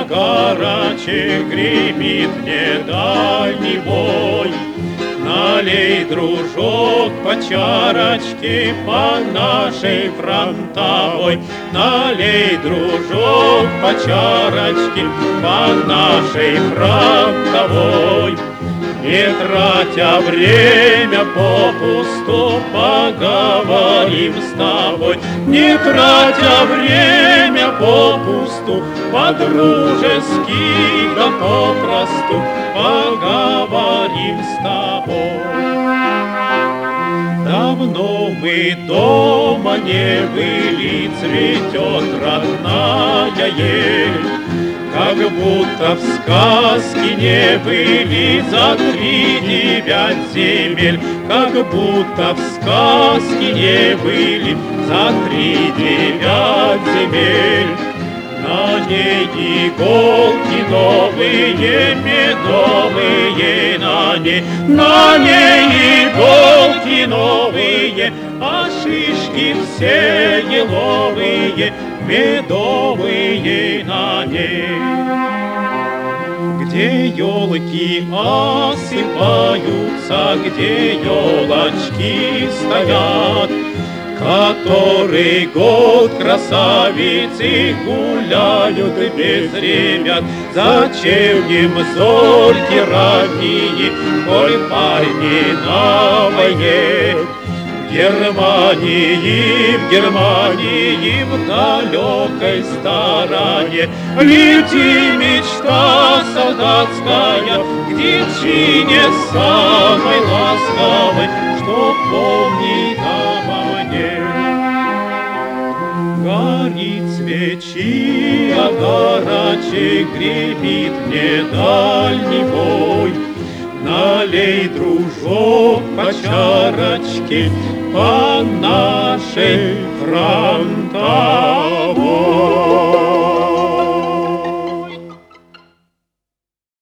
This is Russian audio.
огарочек гремит мне дальний бой. Налей, дружок, по чарочке по нашей фронтовой. Налей, дружок, по чарочке по нашей фронтовой. Не тратя время попусту, поговорим с тобой. Не тратя время попусту, по-дружески да попросту поговорим с тобой. Давно мы дома не были, цветет родная ель. Как будто в сказке не были за 3-9 земель. Как будто в сказке не были за 3-9 земель. На ней иголки новые, медовые на ней иголки новые, а шишки все еловые, медовые на ней. Где елки осыпаются, где елочки стоят, который год красавицы гуляют без ребят. Зачем им зорьки ранние, коль парни на войне? В Германии, в далекой стороне летит мечта солдатская к девчине самой ласковой, что помнит обо мне. Горит свечи, огарочек гремит мне дальний бой. Налей, дружок, по чарочке по нашей фронтовой.